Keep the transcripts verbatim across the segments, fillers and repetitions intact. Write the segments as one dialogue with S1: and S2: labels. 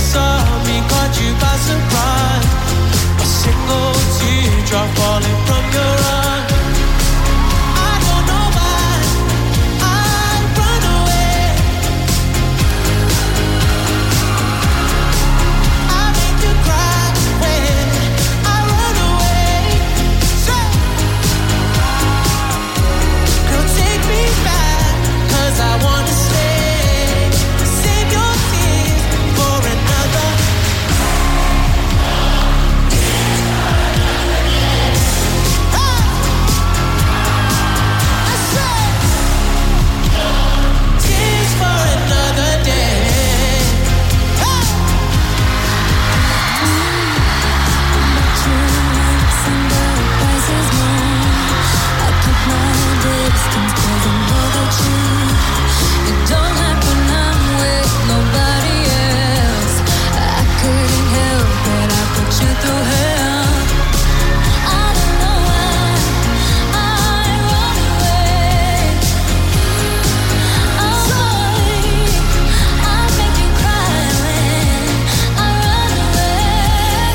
S1: saw me, caught you by surprise. A single teardrop falling from your eye. I don't know why I run away. I make you cry when I run away. So, girl, take me back, 'cause I wanna stay. Save your tears for another. Tears for another day.
S2: I keep my distance 'cause I know that you it don't happen. I'm with nobody else. I couldn't help but I put you through hell. I don't know why I run away. I'm sorry, I make you cry when I run away.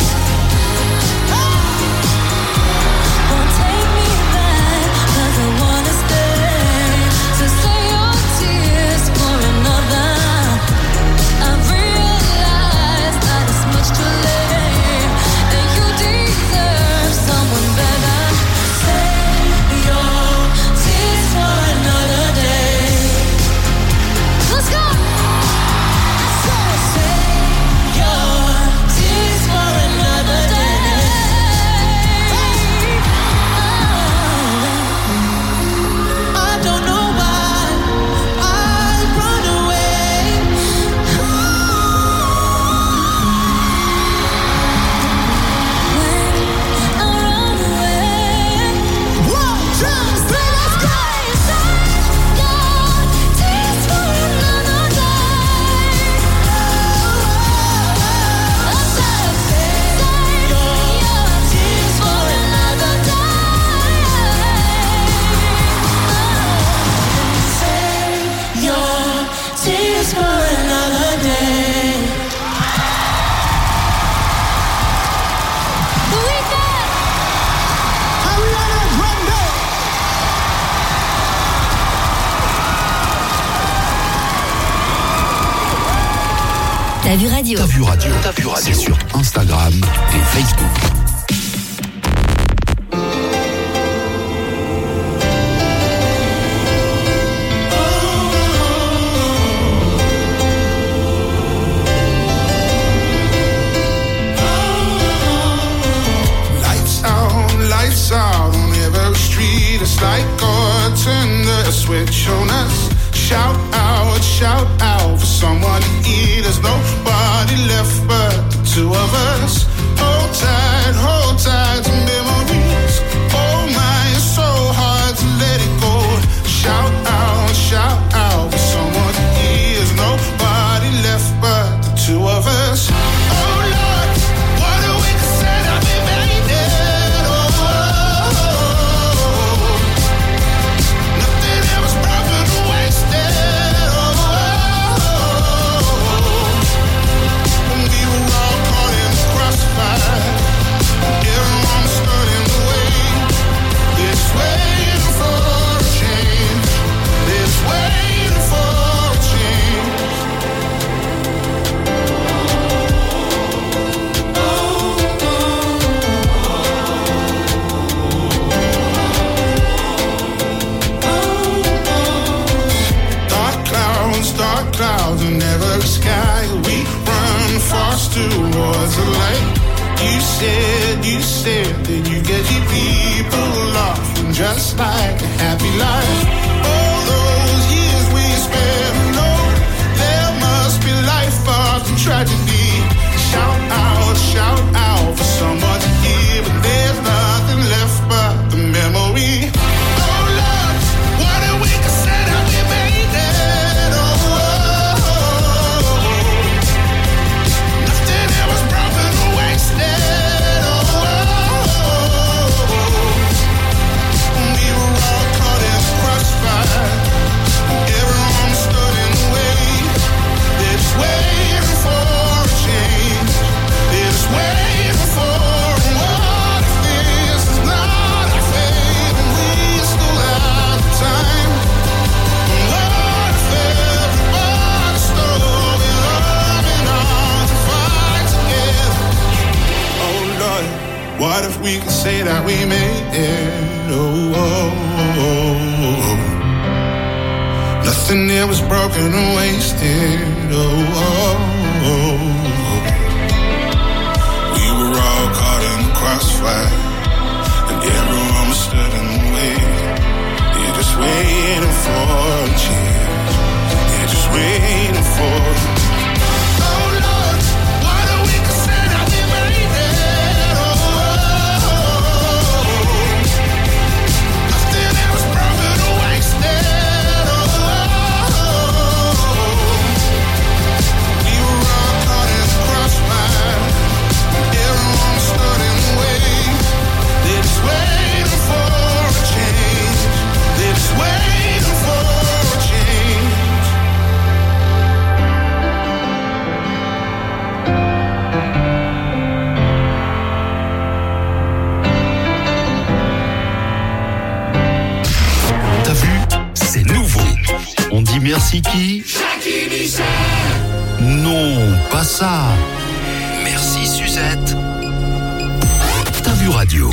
S2: Won't take me back 'cause I wanna stay. So say your tears for another. I've realized that it's much too late, and you deserve someone better. Save your tears for another day. Let's go. I said save your tears for another day.
S1: I don't know why I run away.
S2: When I run away.
S1: One, two, three, let's go.
S2: Save your tears for another day. I said save your tears for another day.
S1: Save your tears for another day.
S2: The Weeknd.
S1: Ariana Grande.
S3: T'as vu radio?
S4: T'as vu radio, t'as vu radio. C'est sur Instagram et Facebook.
S5: Lights out, lights out on every street. It's like God turned the switch on us. Shout out, shout out for someone to eat. There's nobody left but the two of us. Hold tight, hold tight to memories. Oh my, it's so hard to let it go. Shout out, shout out for someone to eat. There's nobody left but the two of us. Oh Lord, what a way to set up and made it. Oh, oh, oh. Nothing ever broken or wasted. Oh, oh, oh. When we were all caught in the crossfire, everyone stood in the way. It's waiting for a change. It's waiting for a change. Dark clouds, dark clouds in every sky. We run fast towards the light. You said, you said that you get your people off, and just like a happy life. All those years we spent alone, there must be life after tragedy. Shout out, shout out for someone to hear, but there's nothing left but the memory. Oh Lord, what a way to set up and made it. Oh, oh, oh. Nothing ever broken or wasted. Oh, oh, oh. We were all caught in the crossfire. that we made it. Oh, oh, oh, oh. Nothing here was broken or wasted. Oh, oh, oh, oh. We were all caught in the crossfire, and everyone was stood in the way. You're just waiting for a change. You're just waiting for. Oh Lord, what a we consider we made it. Oh, oh, oh. Nothing that was broken or wasted. Oh, oh, oh. We were all caught in the crossfire. Everyone stood in the way. They're just waiting for a change. They're just waiting for a change.
S4: T'as vu? C'est nouveau. On dit merci qui? Non, pas ça. Merci Suzette. T'as vu radio?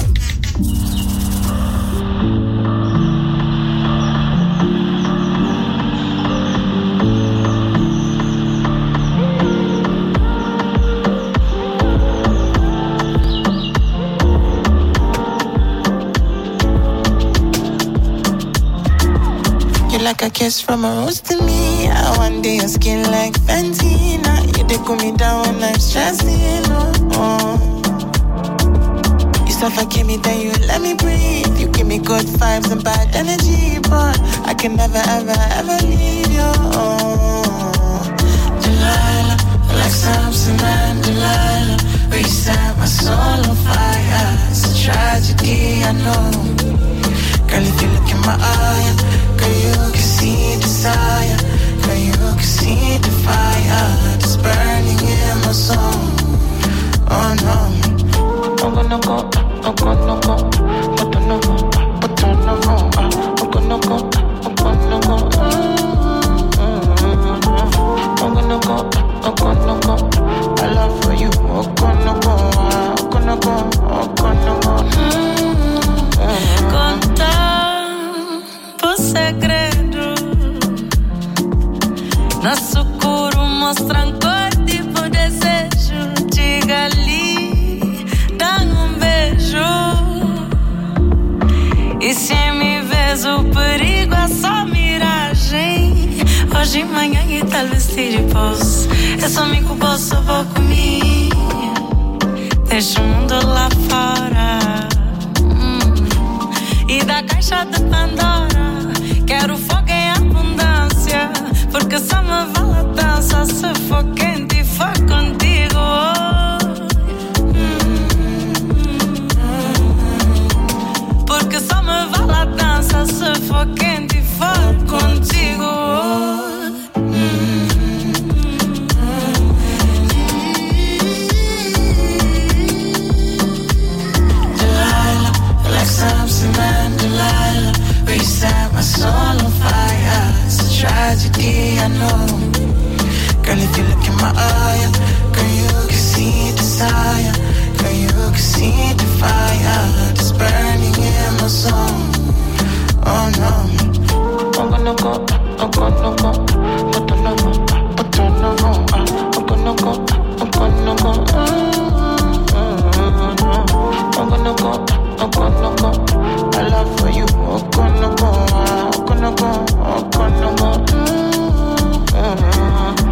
S1: Like a kiss from a rose to me. I one day your skin like Fenty. Now you they cool me down when I'm stressing. Oh, oh. You suffocate me, then you let me breathe. You give me good vibes and bad energy, but I can never, ever, ever leave you. Oh, Delilah, like Samson and Delilah, we set my soul on fire. It's a tragedy, I know. Girl, if you look in my eye, girl, you can see desire. Girl, you can see the fire that's burning in my soul. Oh no, I'm gonna go, I'm gonna go, I'm gonna go, I'm gonna go, I'm gonna go, I'm gonna go, I'm gonna go, I'm gonna go. I love for you, I'm gonna go, I'm gonna go, I'm gonna go.
S2: Contar por segredo, nosso coro mostra cor tipo desejo. Diga ali, dá um beijo. E se me vês o perigo é só miragem. Hoje, manhã e talvez tire pós. É só me que posso vou comigo. Deixa o mundo lá fora. E da caixa de Pandora quero fogo em abundância, porque só me vale a dança se for quente e for contigo. Porque só me vale a dança se for quente e for contigo. Samson and Delilah, we set my soul on fire. It's a tragedy, I know. Girl, if you look in my eye, girl, you can see desire. Girl, you can see the fire that's burning in my soul. Oh no, I'm gonna go, I'm gonna go, I'm gonna go, I'm gonna go, I'm gonna go, I'm gonna go, I'm gonna go. I'm gonna go, I love for you. I'm gonna go, I'm gonna go, I'm gonna go. Mm-hmm.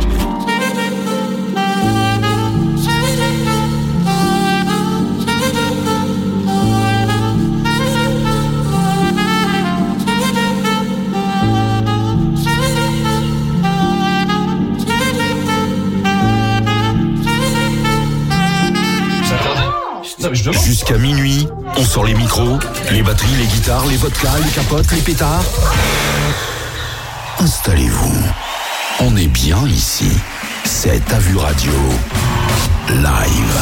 S4: Jusqu'à minuit, on sort les micros, les batteries, les guitares, les vodkas, les capotes, les pétards. Installez-vous. On est bien ici. C'est T'as vu radio. Live.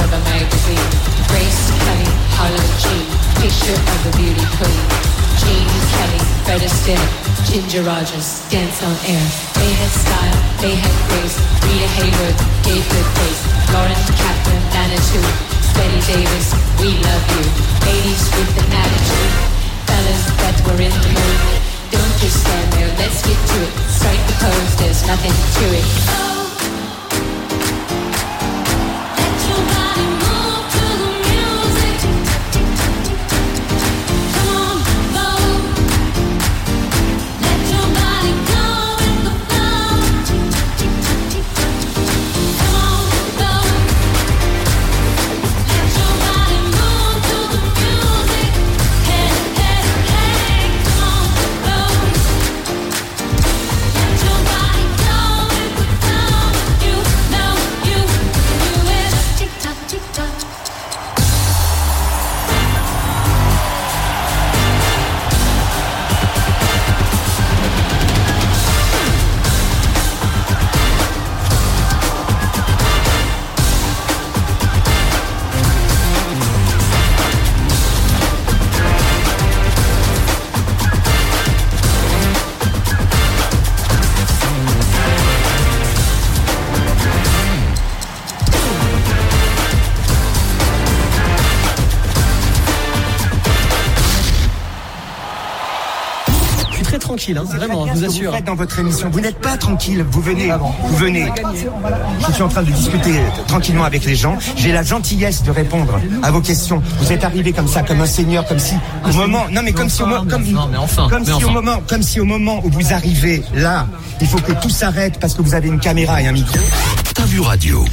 S6: of a magazine. Grace Kelly, Harlow G, picture of the beauty queen. Jean Kelly, Fred Astaire, Ginger Rogers, dance on air. They had style, they had grace. Rita Hayworth gave good face. Lauren Catherine, Manitou, Betty Davis, we love you. Ladies with an attitude, fellas that were in the mood. Don't just stand there, let's get to it. Strike the pose, there's nothing to it. Oh.
S7: Tranquille, hein, vraiment, je vous assure.
S8: Vous faites dans votre émission, vous n'êtes pas tranquille. Vous venez, vous venez. Je suis en train de discuter tranquillement avec les gens. J'ai la gentillesse de répondre à vos questions. Vous êtes arrivé comme ça, comme un seigneur, comme si au moment, non mais comme si au moment, comme,
S7: non, mais enfin,
S8: comme
S7: mais
S8: si
S7: enfin.
S8: au moment, comme si au moment où vous arrivez là, il faut que tout s'arrête parce que vous avez une caméra et un micro.
S4: T'as vu radio.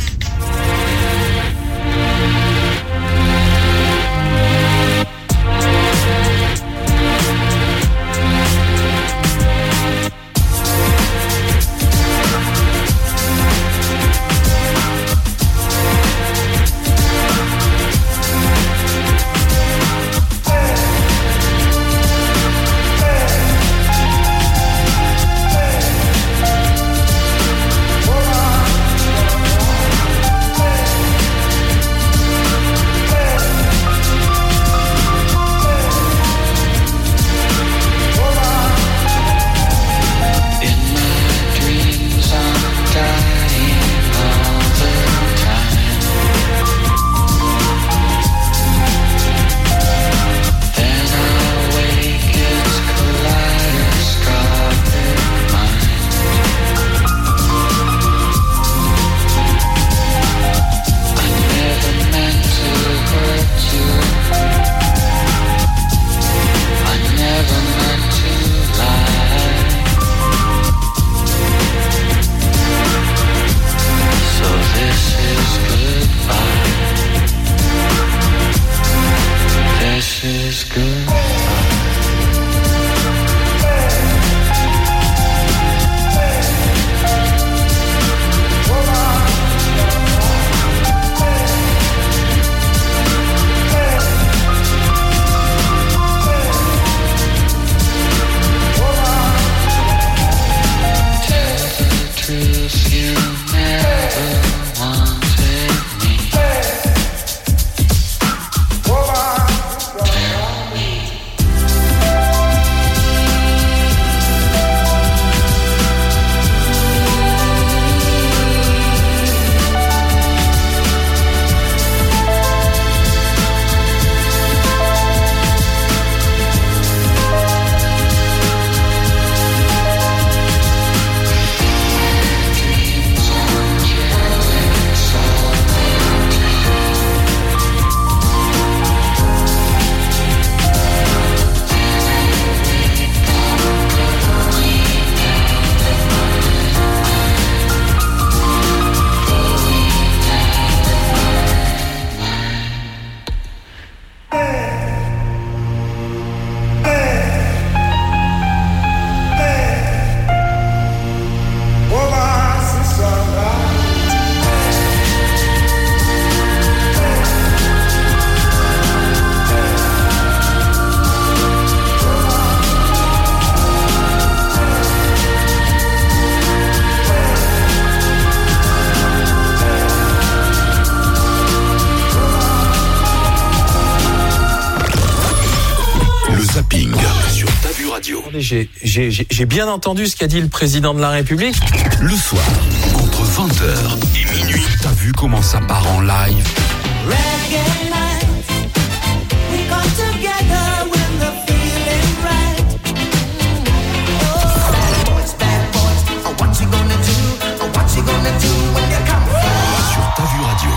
S9: Attendez, j'ai, j'ai, j'ai, j'ai bien entendu ce qu'a dit le président de la République.
S4: Le soir, entre vingt heures et minuit, t'as vu comment ça part en live?
S1: Reggae night, we come together when the feeling right. Oh, bad boys, bad boys, oh, what you gonna do? Oh, what you gonna do when you come home?
S4: Sur Ta Vue Radio.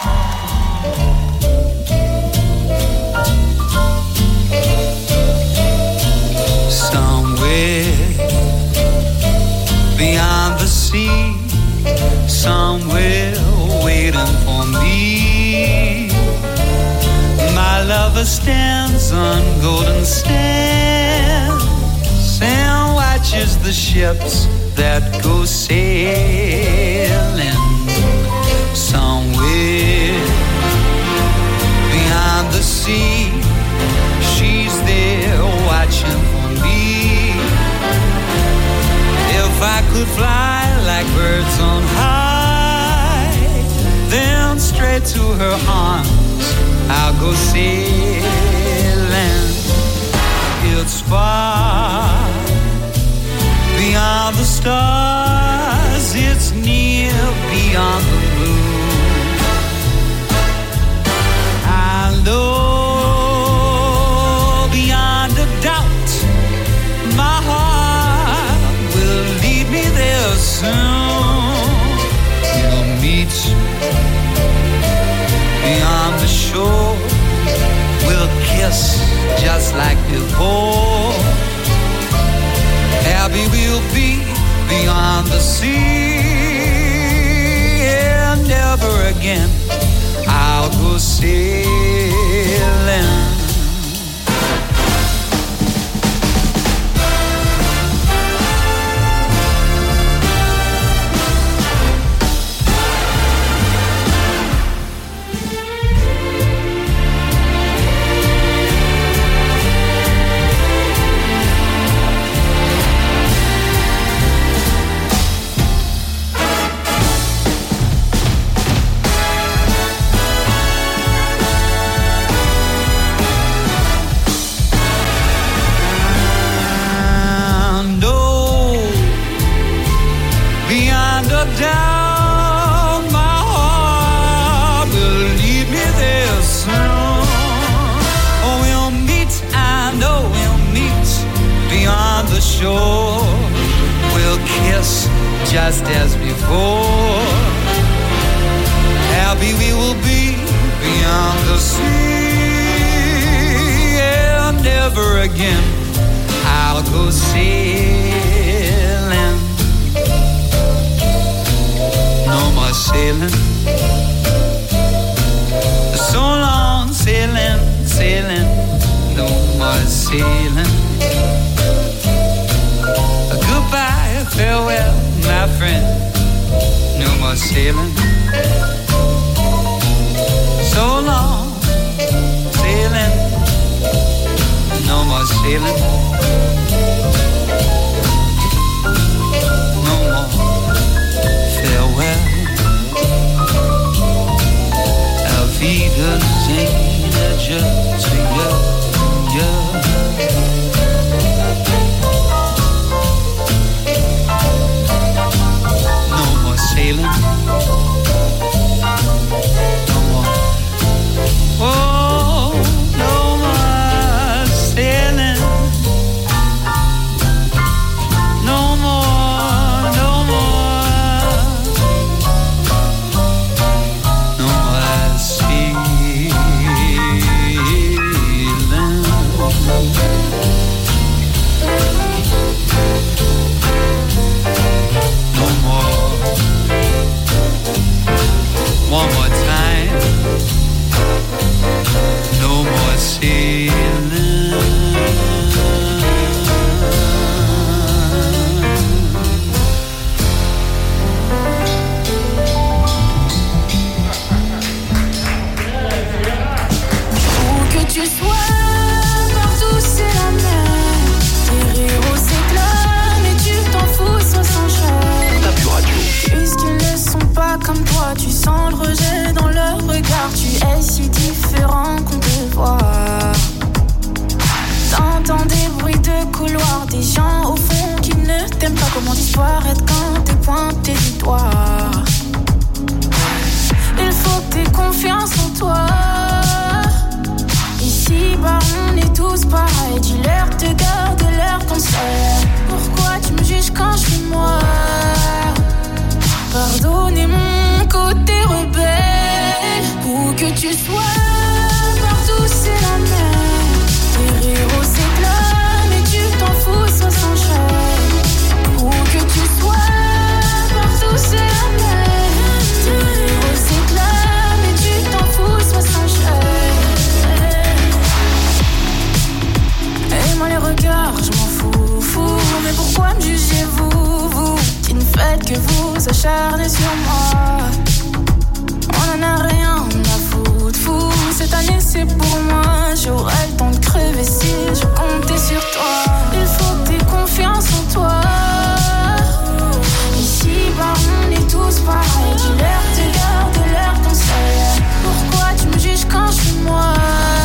S10: Beyond the sea, somewhere waiting for me. My lover stands on golden sands and watches the ships that go sailing. Somewhere beyond the sea, she's there watching for me. If I could fly like birds on high, then straight to her arms I'll go sailing. It's far beyond the stars, it's near beyond the moon. I know beyond a doubt my heart there soon. We'll meet beyond the shore. We'll kiss just like before. Happy we'll be beyond the sea. And never again I'll go sailing. Down, my heart will lead me there soon. Oh, we'll meet, I know we'll meet beyond the shore. We'll kiss just as before. Happy we will be beyond the sea. And never again I'll go sailing. No more sailing, so long sailing, sailing, no more sailing. Goodbye, farewell, my friend, no more sailing. So long sailing, no more sailing. No more farewell. Vida zinha just to you, you. No more sailing. No more. Oh, no more sailing. No more, no more. No more sailing. No more. One more time. No more sailing.
S2: Où que tu sois, partout c'est la mer. Tes héros s'éclament et tu t'en fous sans s'enchaîner.
S4: Ta Vue Radio.
S2: Puisqu'ils ne sont pas comme toi, tu sens le rejet dans leur regard. Tu es si différent qu'on te voit. T'entends des bruits de couloir, des te garde l'air ton seul. Pourquoi tu me juges quand je suis moi? Pardonnez mon côté rebelle. Où que tu sois, partout c'est la même. Les héros s'éclament et tu t'en fous, sois sans chaîne. Où que tu sois, partout c'est la même. Les héros s'éclament et tu t'en fous, sois sans chaîne. Et moi les regards, je m'en fous, fou. Mais pourquoi me jugez-vous, vous, qui ne faites que vous acharner sur moi? On en a rien à foutre, fou. Cette année c'est pour moi. J'aurai le temps de crever si je comptais sur toi. Il faut que t'aies confiance en toi. Ici bas on est tous pareils. Dis-leur, te garde l'air ton seul. Pourquoi tu me juges quand je suis moi?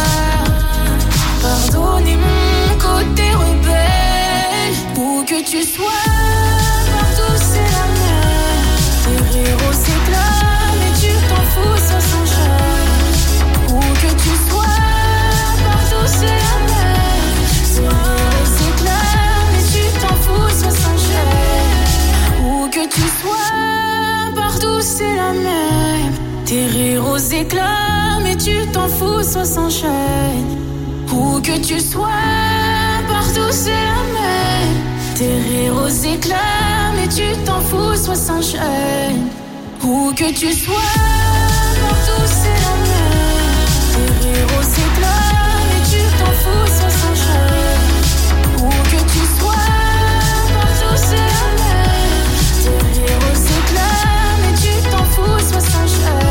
S2: Pardonnez mon côté rebelle. Où que tu sois, partout c'est la même. Tes héros s'éclament et tu t'en fous, sois sans chaîne. Où que tu sois, partout c'est la même. Tes héros s'éclament et tu t'en fous, sois sans chaîne. Où que tu sois, partout c'est la même. Tes héros s'éclament et tu t'en fous, sois sans chaîne. Où que tu sois, partout c'est la même. Tes héros s'éclament et tu t'en fous, sois sans chaîne. Où que tu sois, partout c'est la même. Tes héros s'éclament et tu t'en fous, sois sans chaîne. Où que tu sois, partout c'est la même. Tes héros s'éclament et tu t'en fous, sois sans chaîne.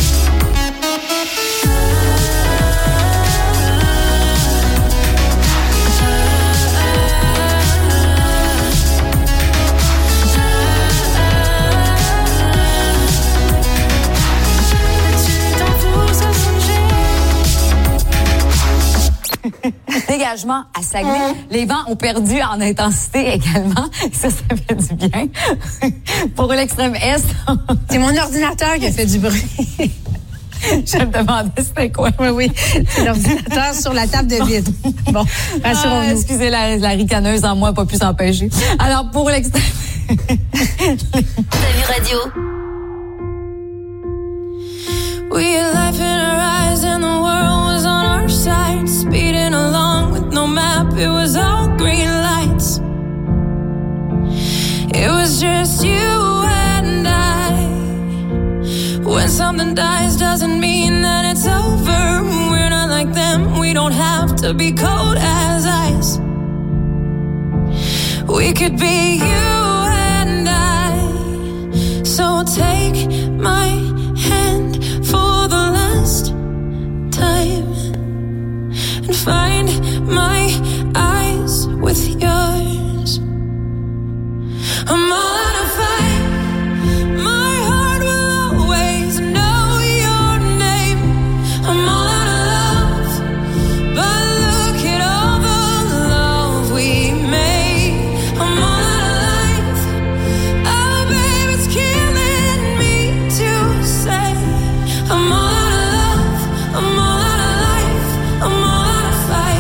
S11: Dégagement à Saguenay. Les vents ont perdu en intensité également. Ça, ça fait du bien. Pour l'extrême Est.
S12: C'est mon ordinateur qui a fait du bruit.
S11: Je me demandais c'était quoi.
S12: Oui, oui. C'est l'ordinateur sur la table de vide. Bon, rassurons-nous.
S11: Ah, excusez, la, la ricaneuse en moi n'a pas pu s'empêcher. Alors, pour l'extrême...
S3: T'as vu radio?
S2: We had life in our eyes and the world was on our side. Speeding along with no map, it was all green lights. It was just you and I. When something dies doesn't mean that it's over. We're not like them, we don't have to be cold as ice. We could be you and I. So take my hand for the last time and find my eyes with yours. I'm all out of fight. My heart will always know your name. I'm all out of love, but look at all the love we made. I'm all out of life. Oh, babe, it's killing me to say I'm all out of love. I'm all out of life. I'm all out of fight.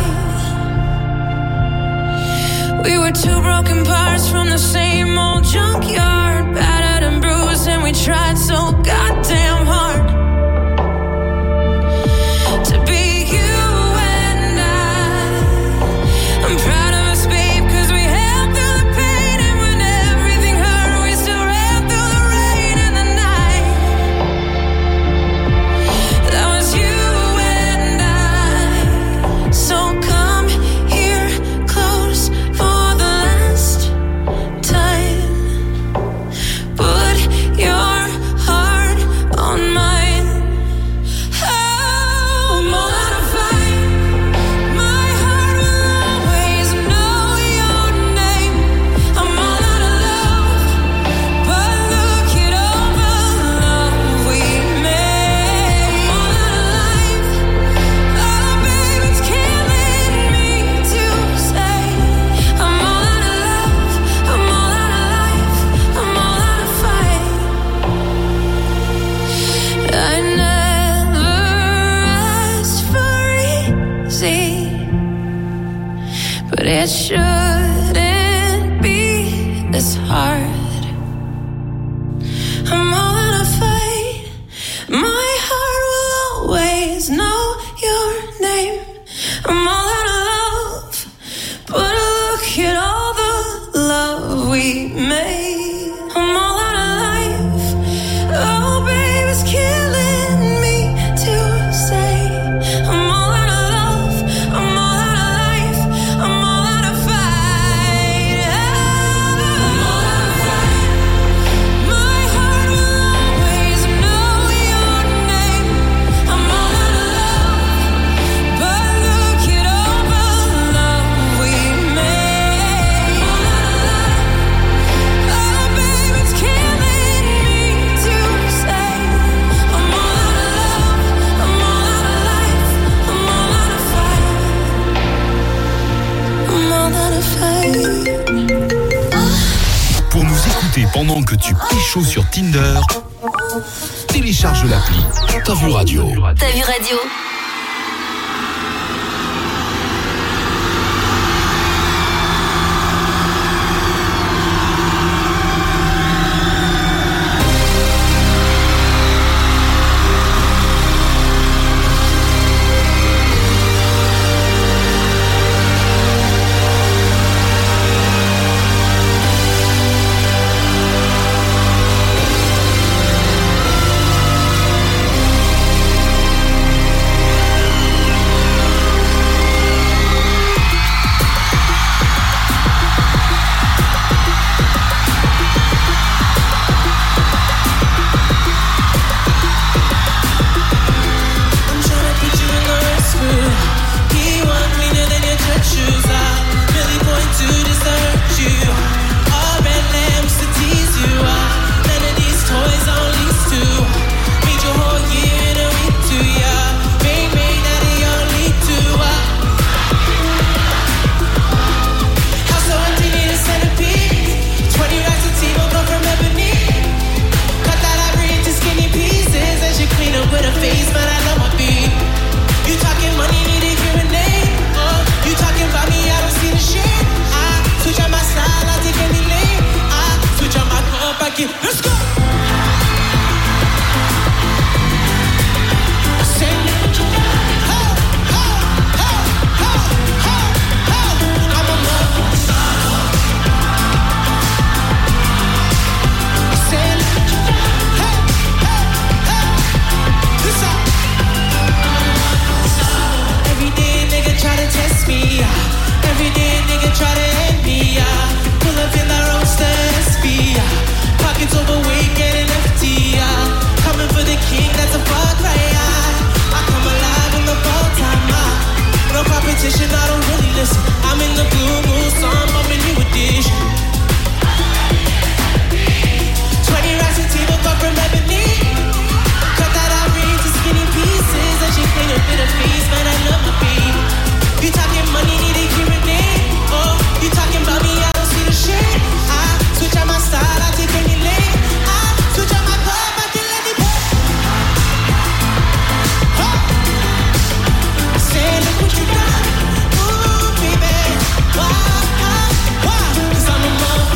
S2: it shouldn't be this hard. I'm all out of fight. My heart will always know your name. I'm all out of love, but look at all the love we made. I'm all out of life. Oh, babe, it's killing me to say. I'm all out of love. I'm all out of life. I'm all out of fight. I'm all out of fight. My heart will always know your name. I'm all out of love, but look at all the love we made. I'm all out of life. Oh, babe, it's killing me to say. I'm all out of love. I'm all out of life. I'm all out of fight. I'm all out of fight.
S4: Pour nous écouter pendant que tu pécho sur Tinder, télécharge l'appli Ta Vue Radio.
S3: Ta Vue Radio.
S1: I'm tryna put you in the restroom. He want cleaner than your church shoes. I really point to desert you. All red lamps to tease you. I none of these toys on lease to. Made your whole year in a week too. Yeah, bang bang that they all lead to. Uh, house so empty need a centerpiece. Twenty racks of tea will come from ebony. Cut that ivory into skinny pieces. And she clean up with her face, but I know my beat. You talking money, need a hearing name. Uh, you talking about me, I don't see the shit. I switch on my style, I take any lane. I switch on my cup, I get, let's go. I say, ho, ho, ho, ho, ho, ho. I'm a mother. I say, ho, ho, ho. This up. Every day nigga try to test me. uh, Every day nigga try to end me. uh, Pull up in the roadster S P. uh, Pockets overweight, getting empty. uh, Coming for the king, that's a far cry. uh, I come alive in the fall time. uh, No competition, I don't really listen. I'm in the blue moon, so I'm bumping new edition. Twenty racks of tea, but from ebony. Cut that ivory into skinny pieces. And she clean up with her face, man, I love my beat. You talking money, need a hearing name. Oh, you talking about me, I don't see the shit. I switch out my style, I take any lane. I switch out my club, I can let it go. Oh. Say, look what you done. Ooh, baby. Why, why, why? 'Cause I'm a mother.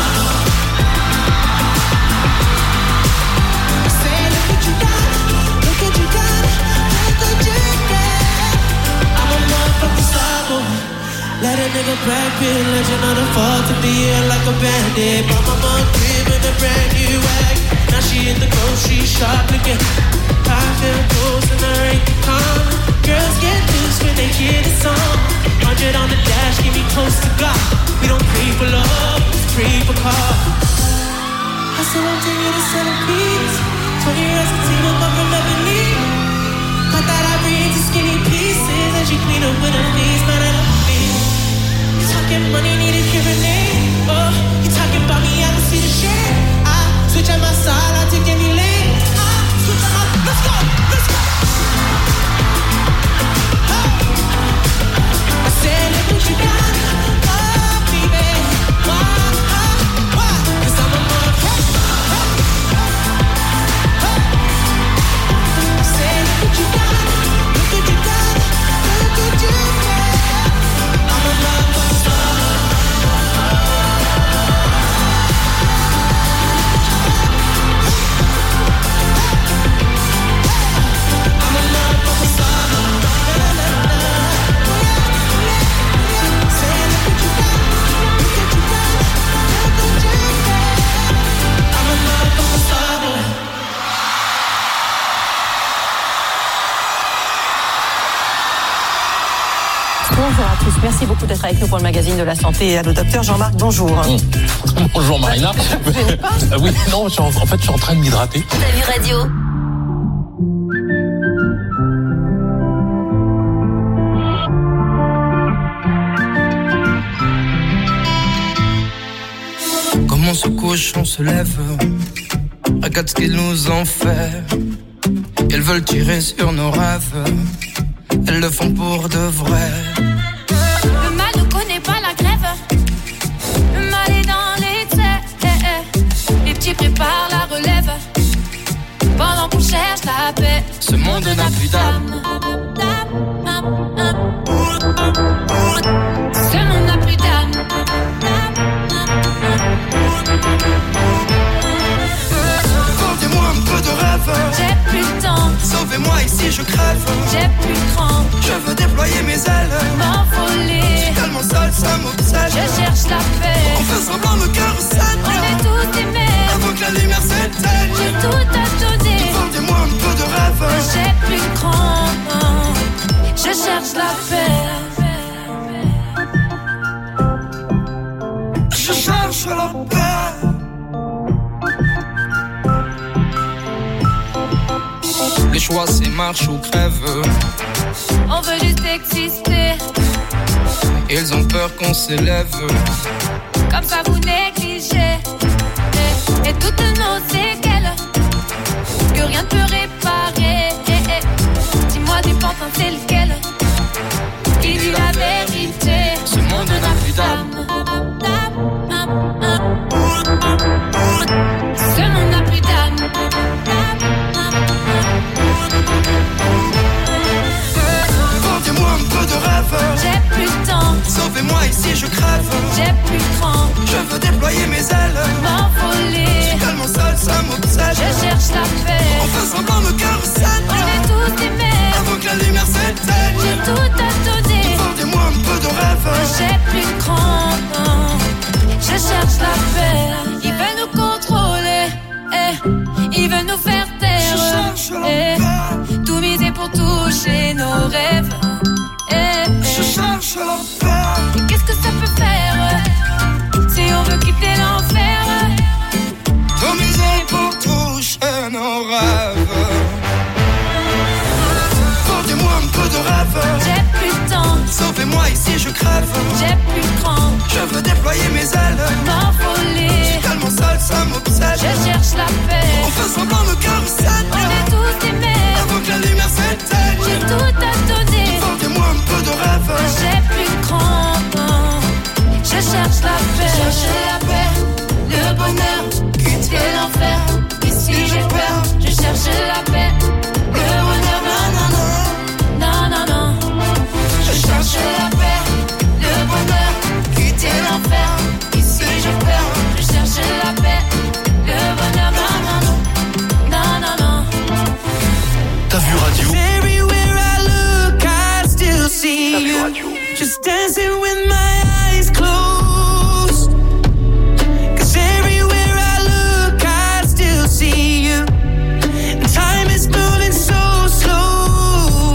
S1: Say, look what you done. Look what you done. Look what you done. I'm a motherfucking star boy. Let a nigga brag, be a legend on the fall to the year like a bandit. Bought my mom crib in a brand new wag. Now she in the grocery shop again. I feel close and there ain't the calm. Girls get loose when they hear the song. Hundred on the dash, get me close to God. We don't pray for love, we pray for cause. I said I'm taking a centerpiece. Twenty years of team up from ebony. Cut that ivory into skinny pieces. And she clean up with her face, man, I love me. You talking money, need a hearing name. Oh, you talking about me, I don't see the shit. I switch on my side, I take any lane. I switch on my, let's go, let's go. Oh. I said, look what you got. Oh, baby. Why, why, why? 'Cause I'm a motherfucker.
S13: tous. Merci beaucoup d'être avec nous pour le magazine de la santé. Allô, docteur Jean-Marc, bonjour.
S9: Mmh. Bonjour Marina.
S13: Vous n'aimez pas
S9: euh, Oui, non, je suis en, en fait, je suis en train de m'hydrater.
S3: T'as vu radio?
S14: Comment on se couche, on se lève. Regarde ce qu'ils nous ont fait. Ils veulent tirer sur nos rêves. Elles le font pour de vrai.
S2: Le mal ne connaît pas la grève. Le mal est dans l'excès. Les petits préparent la relève. Pendant qu'on cherche la paix.
S14: Ce monde n'a plus d'âme.
S2: Ce monde n'a plus d'âme.
S14: Vendez-moi un peu de rêve.
S2: J'ai plus le temps.
S14: Sauvez-moi ici, je crève.
S2: J'ai plus le cran.
S14: Je veux déployer mes ailes.
S2: M'envoler.
S14: Je suis tellement seul, ça m'obsède.
S2: Je cherche la paix.
S14: On fait semblant, le cœur recèle.
S2: On est tous aimés.
S14: Avant que la lumière s'éteigne.
S2: J'ai tout à donner.
S14: Vendez-moi un peu de rêve.
S2: J'ai plus le cran. Je cherche la paix.
S14: Je cherche la paix. Les choix c'est marche ou crève.
S2: On veut juste exister.
S14: Ils ont peur qu'on s'élève.
S2: Comme ça vous négligez. Et, et toutes nos séquelles que rien ne peut réparer. Et, et, dis-moi des pantins c'est lequel qui dit la vérité.
S14: Ce monde n'a plus d'âme.
S2: Ce monde n'a plus d'âme.
S14: Vendez-moi un peu de rêve.
S2: J'ai plus le temps.
S14: Sauvez-moi ici, je crève.
S2: J'ai plus le cran.
S14: Je veux déployer mes ailes.
S2: M'envoler.
S14: Je suis tellement seul, ça m'obsède.
S2: Je cherche la paix.
S14: On fait semblant, le cœur recèle.
S2: On est tous aimés.
S14: Avant que la lumière s'éteigne.
S2: J'ai tout à donner.
S14: Vendez-moi un peu de rêve.
S2: J'ai plus le cran. Je cherche la paix. Il veut nous contrôler. Eh. Il veut nous faire taire.
S14: Je cherche la
S2: eh.
S14: paix.
S2: Tout miser pour toucher nos rêves. Eh.
S14: Je cherche la paix.
S2: Et qu'est-ce que ça peut faire si on veut quitter l'enfer?
S14: Tout miser pour toucher nos rêves. Vendez-moi un peu de rêve.
S2: J'ai plus le temps.
S14: Sauvez-moi ici, je crève.
S2: J'ai plus le cran.
S14: Je veux déployer mes ailes.
S2: M'envoler.
S14: Je suis tellement seul, ça m'obsède.
S2: Je cherche la paix.
S14: On fait semblant, le cœur recèle.
S2: On est tous aimés.
S14: Avant que la lumière s'éteigne.
S2: J'ai tout à donner.
S14: Vendez-moi un peu de rêve.
S2: J'ai plus le cran. Je cherche la paix. Je cherche la paix. Le bonheur. Quitter l'enfer. Ici j'ai peur. Je cherche la paix. Le bonheur. Non, non, non. Non, non, non. Je cherche la paix. Le bonheur. Quitter l'enfer. Ici j'ai peur. Je cherche la paix. Le bonheur. Non, non, non. Non, non, non.
S4: T'as vu radio?
S1: Everywhere I look, I still see you. Just dancing with my eyes closed. 'Cause everywhere I look, I still see you. And time is moving so slow.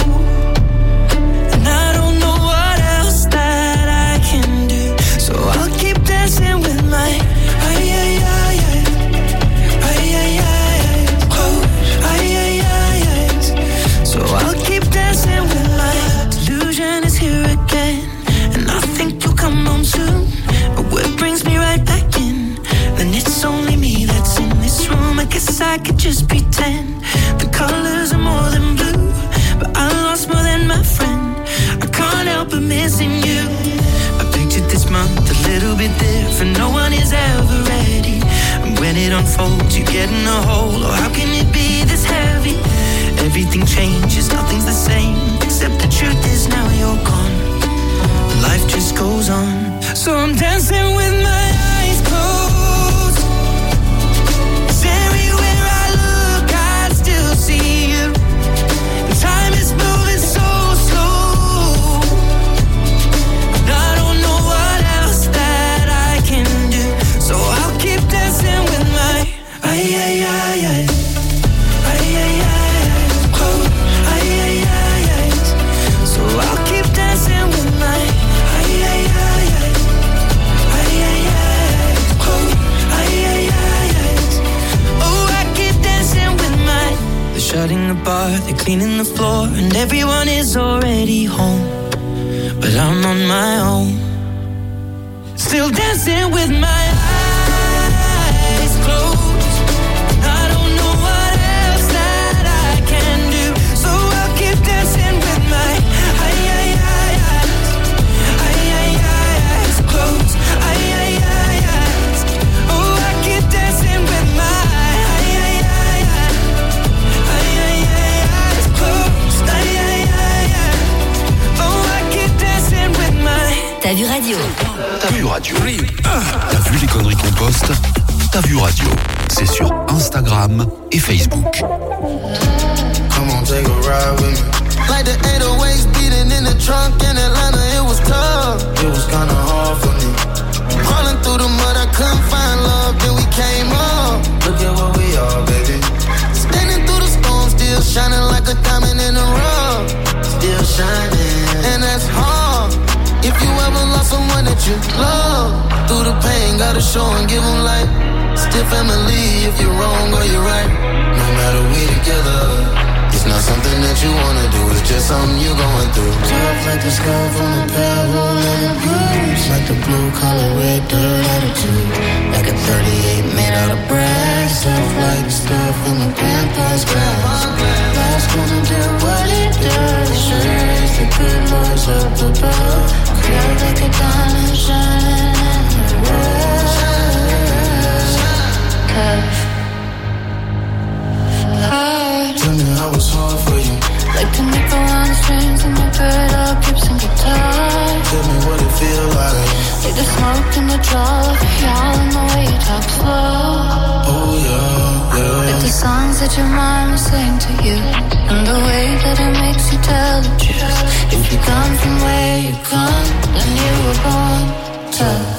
S1: And I don't know what else that I can do. So I'll keep dancing with my ay ay ay ay ay ay ay oh ay ay ay ay. So I'll keep dancing with my delusion is here again. And I think you'll come home soon. But what brings me right back in? Then it's only me that's in this room. I guess I could just pretend the colors are more than blue. But I lost more than my friend. I can't help but missing you. I pictured this month a little bit different. No one is ever ready. And when it unfolds, you get in a hole. Oh, how can it be this heavy? Everything changes, nothing's the same. Except the truth is now you're gone. Life just goes on. So I'm dancing with my eyes closed. 'Cause everywhere I look, I still see you. And time is moving so slow. And I don't know what else that I can do. So I'll keep dancing with my ay ay ay ay ay ay ay oh ay ay ay ay. So I'll keep dancing with my
S15: cleaning the floor, and everyone is already home, but I'm on my own, still dancing with my eyes closed. I don't know what else that I can do, so I'll keep dancing with my eye, eye, eye, eye, eye, eye, eyes closed. Eye, eye, eye, eyes. Oh, I keep dancing with my eye, eye, eye, eye, eye, eye, eyes closed. Eye, eye, eye, eye. Oh, I keep dancing with my.
S3: T'as vu radio?
S4: T'as vu radio? T'as vu les conneries qu'on poste? T'as vu radio? C'est sur Instagram et Facebook.
S16: Come on, take a ride with me. Like the eight oh eights beating in the trunk in Atlanta, it was tough. It was kinda hard for me. Crawling through the mud, I couldn't find love, then we came up. Look at what we are, baby. Standing through the storm, still shining like a diamond in the rough. Still shining, and that's hard. If you ever lost someone that you love, through the pain, gotta show and give them light. Still family if you're wrong or you're right. No matter we together, it's not something that you wanna do, it's just something you're going through. Tough like the scar from the pebble and the bruise, like the blue collar red dirt attitude, like a thirty-eight made out of brass. Tough like stuff from the grandpa's glass. Life's gonna do what it does. Shares the good Lord's up above. Cold like a diamond shining in the rough. Tough. Hard. Tell me how it's hard for you.
S2: Like to make around the strings and the bird up Gibson guitar.
S16: Tell me what it feel like.
S2: Like the smoke in the draw of y'all and the way you talk slow.
S16: Oh yeah, yeah.
S2: Like the songs that your mom will sing to you, and the way that it makes you tell the truth. If you come from where you come, then you were born tough.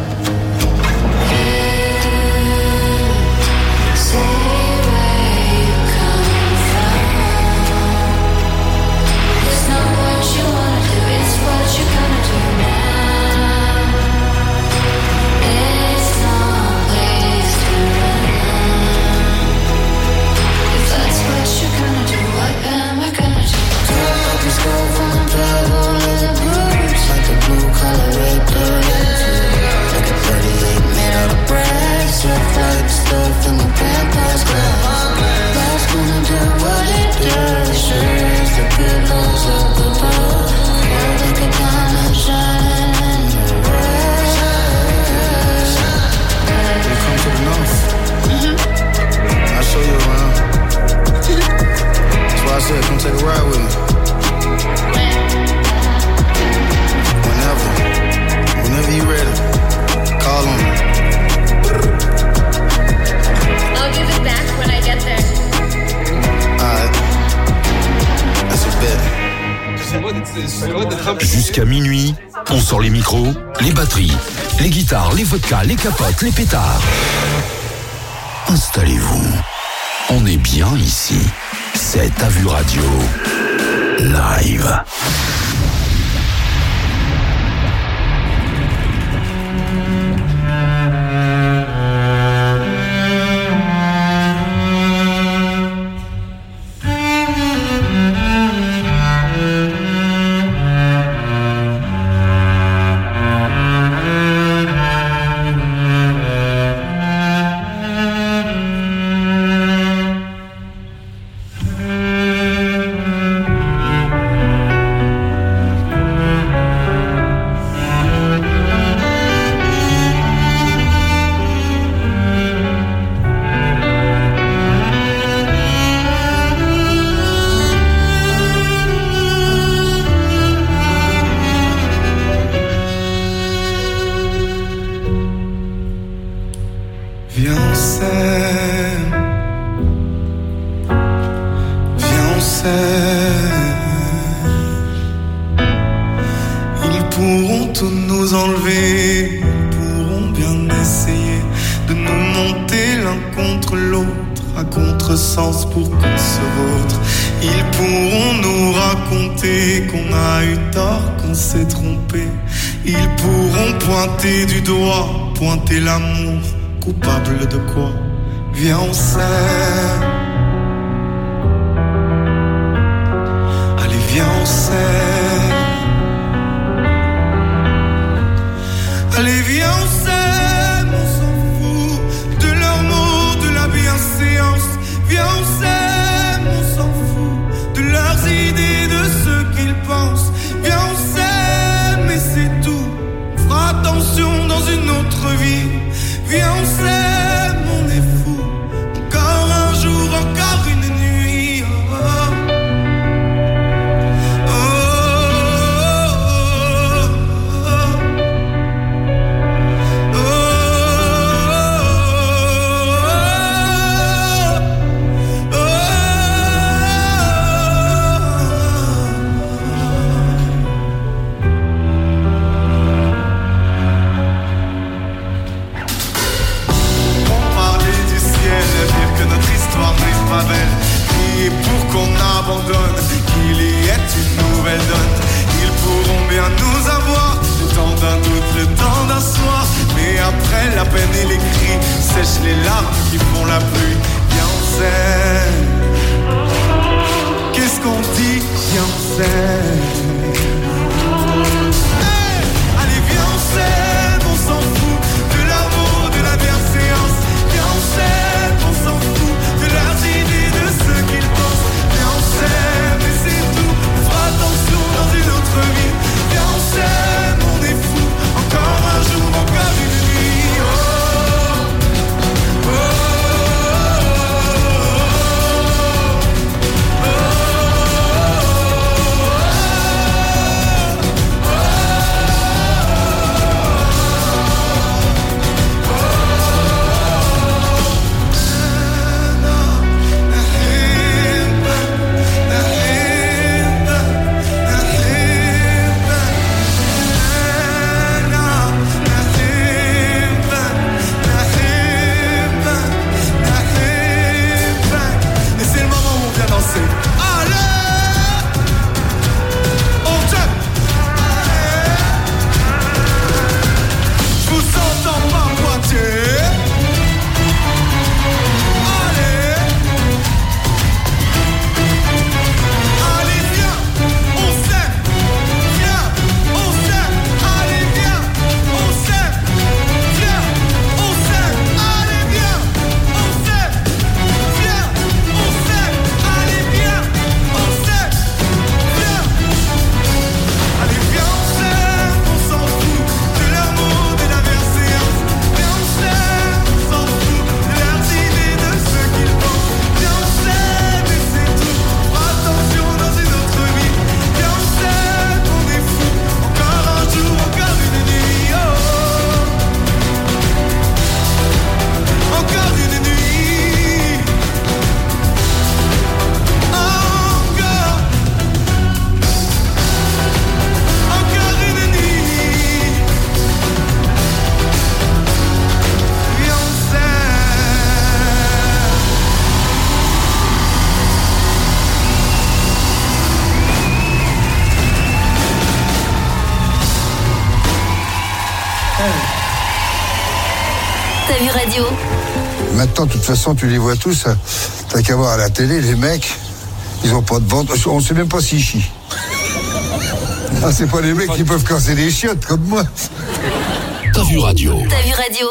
S16: Stuff in the grandpa's glass. Life's gonna do what it does. Shares the good Lord's up above. Cold like a diamond shining in the rough. You come to the north, mm-hmm. I'll show you around. That's why I said come take a ride with me. Whenever, whenever you ready, call on me.
S2: I'll give it back when I get there.
S16: Alright. That's a bet.
S4: Jusqu'à minuit, on sort les micros, les batteries, les guitares, les vodkas, les capotes, les pétards. Installez-vous. On est bien ici. C'est T'as vu radio. Live.
S16: Du doigt, pointer l'amour, coupable de quoi? Viens, on serre.
S3: T'as vu radio?
S17: Maintenant, de toute façon, tu les vois tous. T'as qu'à voir à la télé, les mecs, ils ont pas de ventre. On sait même pas s'ils chient. Ah, c'est pas les mecs qui peuvent casser les chiottes comme moi.
S4: T'as vu radio?
S3: T'as vu radio?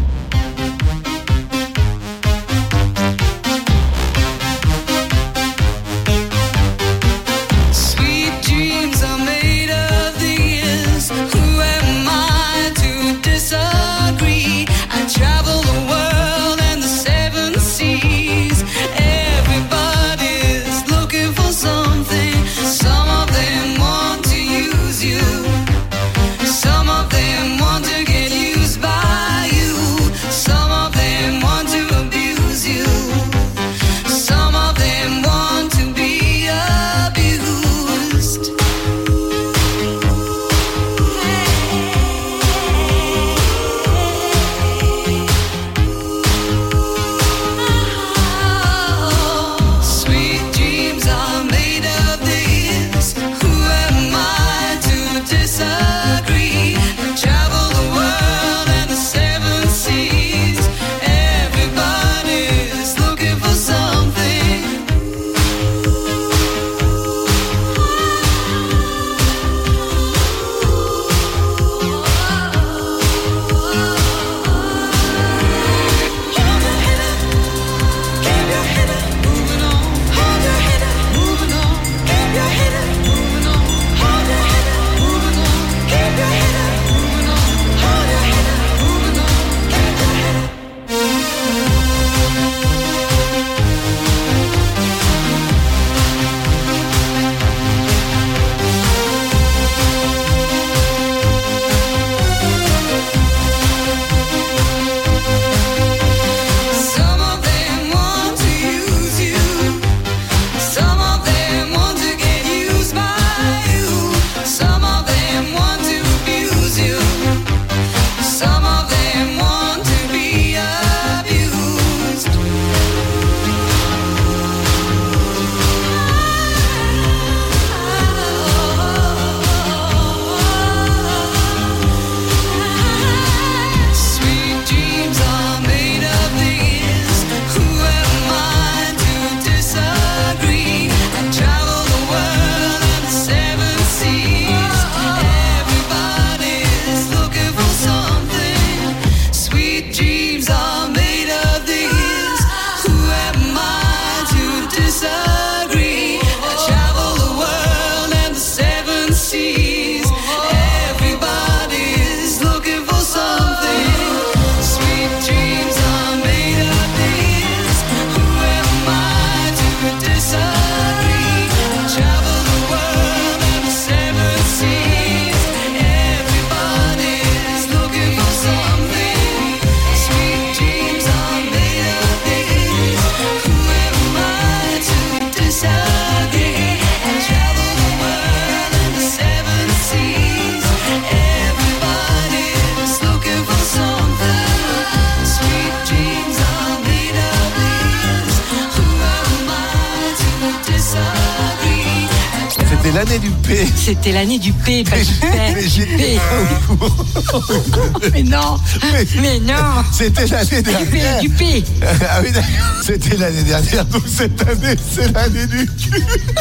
S18: L'année du P.
S19: C'était l'année du P, pas du père.
S18: Mais j'étais pas au courant.
S19: Mais non. Mais, mais non.
S18: C'était l'année dernière.
S19: Du P.
S18: Ah oui, d'accord. C'était l'année dernière, donc cette année, c'est l'année du cul.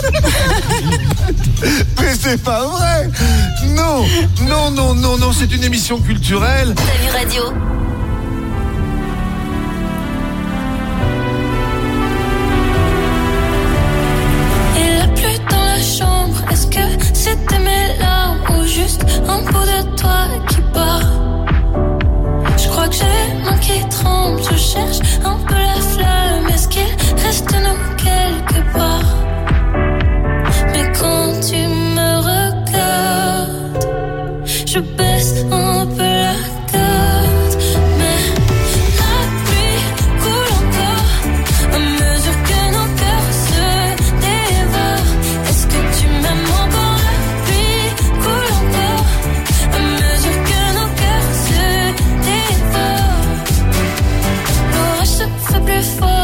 S18: Mais c'est pas vrai. Non, non, non, non, non, c'est une émission culturelle.
S3: T'as vu radio?
S2: Est-ce que c'était mes larmes ou juste un bout de toi qui part? Je crois que j'ai mon qui tremble, je cherche un peu la flamme. Est-ce qu'il reste nous quelque part? Mais quand tu me regardes, je baisse un peu la garde. Mais la pluie coule encore à mesure que nos cœurs se dévorent. Est-ce que tu m'aimes encore? La pluie coule encore à mesure que nos cœurs se dévorent. L'orage se fait plus fort.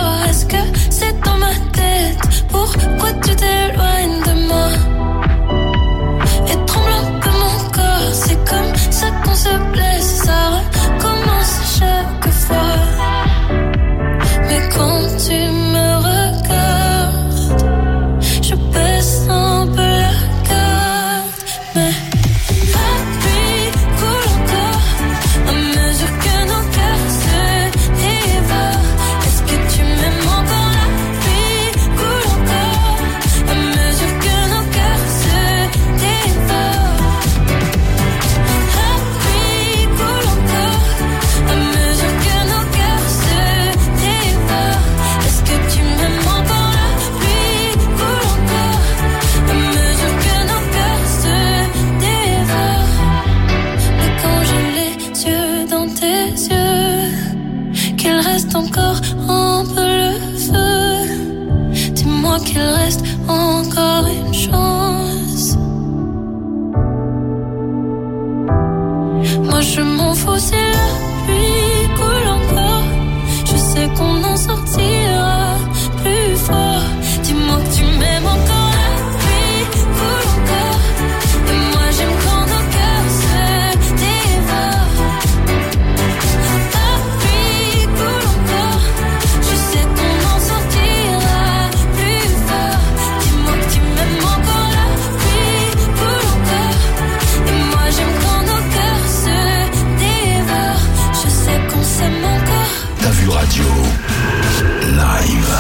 S2: m'en fous si la pluie coule encore. Je sais qu'on en sortira plus fort. Dis-moi que tu m'aimes encore. La pluie coule encore. Et moi j'aime quand nos cœurs se dévorent. La pluie coule encore. Je sais qu'on en sortira plus fort. Dis-moi que tu m'aimes encore. La pluie coule encore. Et moi j'aime quand nos cœurs se dévorent. Je sais qu'on s'aime encore.
S4: T'as vu Radio Live.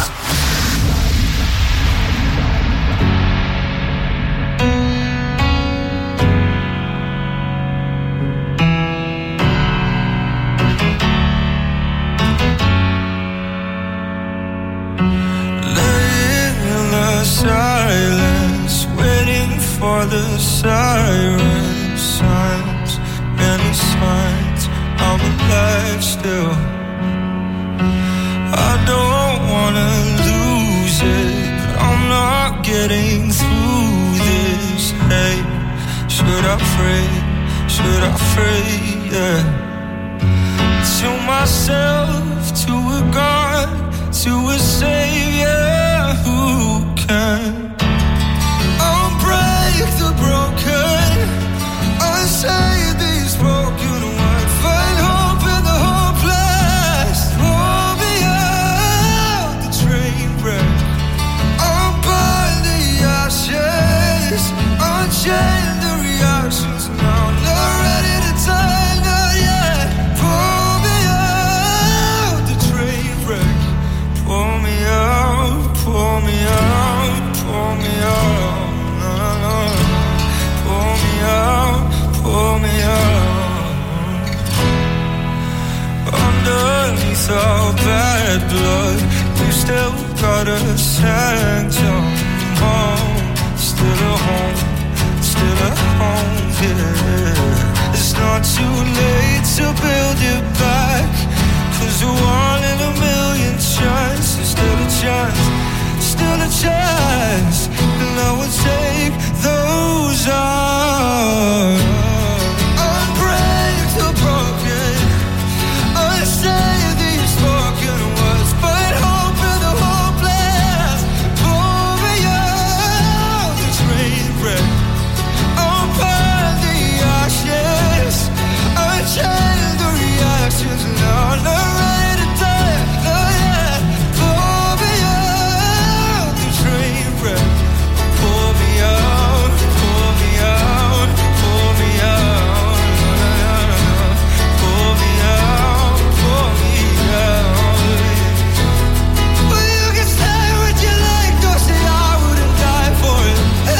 S16: Silence, waiting for the siren signs, many signs I'm alive still. I don't wanna lose it, but I'm not getting through this. Hey, should I pray? Should I pray? Yeah. To myself, to a God, to a Savior who can unbreak the broken, unsay these broken ones, find hope in the hopeless. Pull me out the train wreck, unburn the ashes, unchain the reactions. Now I'm not ready to die, not yet. Pull me out the train wreck, pull me out, pull me out, pull me out, no, no, no. Pull me out, pull me out. Underneath our bad blood, we still got a sanctum home. Still a home, still a home, yeah. It's not too late to build it back, 'cause a one in a million chance is still a chance, still a chance. And I would take those on. Unbreak the broken, unsay these spoken words, find hope in the hopeless. Pull me out the train wreck, unburn the ashes, unchain the reactions. Now I'm not ready to die, not yet. Pull me out the train wreck, pull me out, pull me out, pull me out, no, no, no, no. Pull me out, pull me out. Well, you can say what you like, don't say I wouldn't die for it.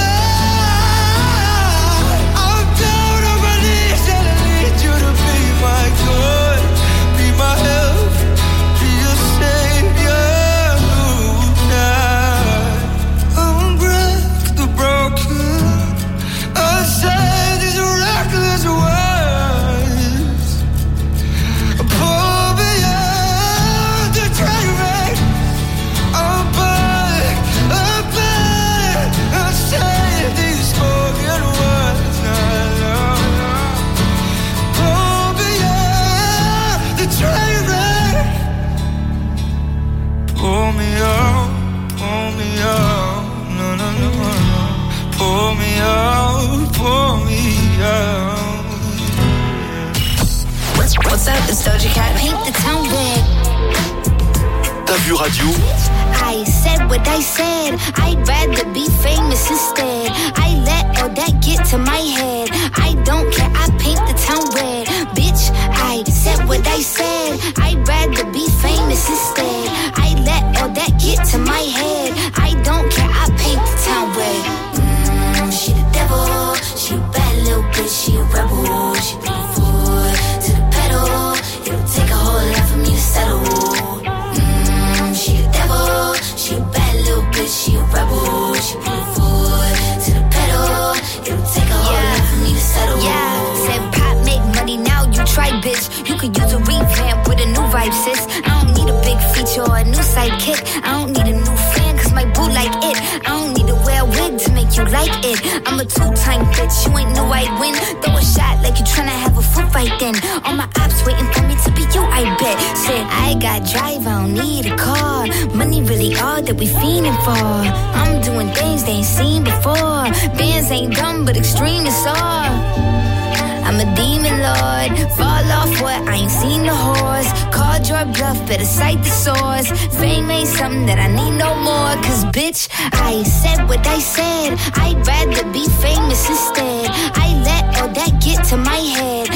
S16: I'm down on my knees and I need you to be my good, be my help, be a savior who died. Unbreak the broken, unsay these reckless words. Pull me out the train wreck, unburn, unburn, unsay these spoken words. No, no, no. Pull me out the train wreck, pull me out, pull me out, no, no, no, no. Pull me out, pull me out.
S3: What's up, it's Doja Cat. Paint the town red.
S4: T'as vu Radio?
S3: I said what I said. I'd rather be famous instead. I let all that get to my head. I don't care, I paint the town red. Bitch, I said what I said. I'd rather be famous instead. I let all that get to my head. I don't care, I paint the town red. Mm, she the devil, she a bad little bitch, she a rebel. She put her foot to the pedal. It'll take a whole lot for me to settle. Mm, she the devil, she a bad little bitch, she a rebel. She put her foot to the pedal. It'll take a whole lot for me to settle. Yeah, said pop make money now, you try bitch. You could use a revamp with a new vibe, sis. I don't need a big feature or a new sidekick. I don't need a new fan, cause my boo like it. I don't need to wear a wig to make you like it. I'm a two-time bitch, you ain't know I'd win. Throw a shot like you tryna have a foot fight then. All my ops waiting for me to be you, I bet. Said, I got drive, I don't need a car. Money really all that we fiending for. I'm doing things they ain't seen before. Bands ain't dumb, but extreme is all. I'm a demon lord. Fall off what? I ain't seen the horse. Called your bluff, better cite the source. Fame ain't something that I need no more. Cause bitch, I said what I said. I'd rather be famous instead. I let all that get to my head.